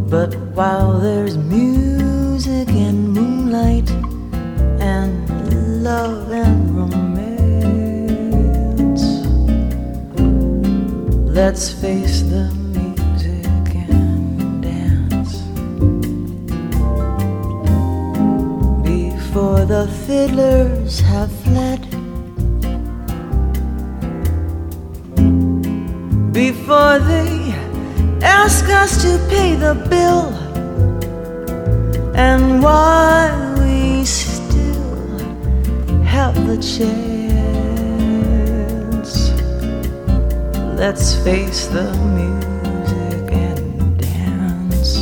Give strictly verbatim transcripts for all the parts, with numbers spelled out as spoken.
But while there's music and moonlight and love and romance, let's face the music and dance. Before the fiddlers have fled, before they ask us to pay the bill, and while we still have the chance, let's face the music and dance.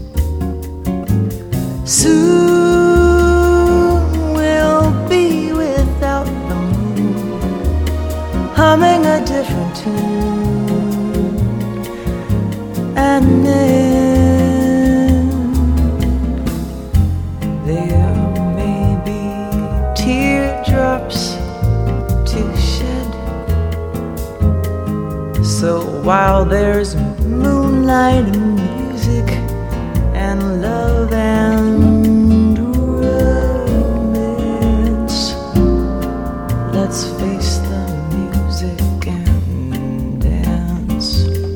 Soon we'll be without the moon, humming a different tune. And then there may be teardrops to shed. So while there's moonlight and music and love and romance, let's face the music and dance.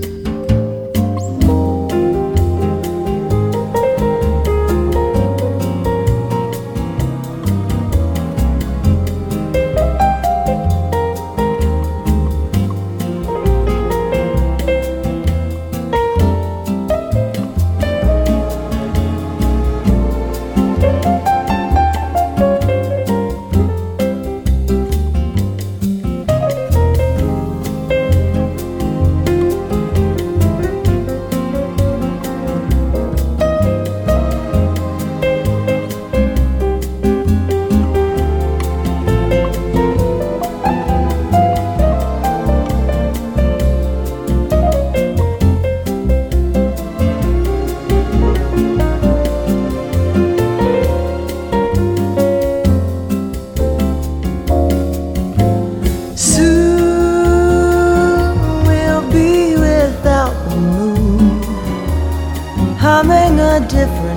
Humming a different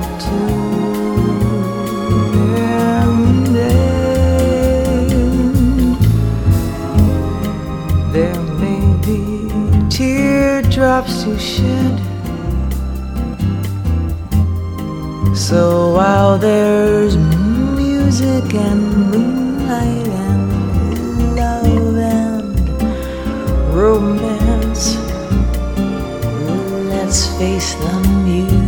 tune, and then there may be teardrops to shed. So while there's music and moonlight and love and romance, let's face the music